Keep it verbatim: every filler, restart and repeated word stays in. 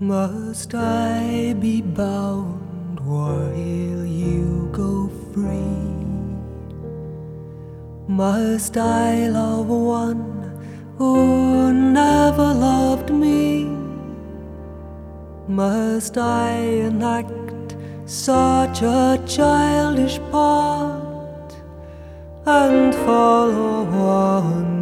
Must I be bound while you go free? Must I love one who never loved me? Must I enact such a childish part and follow one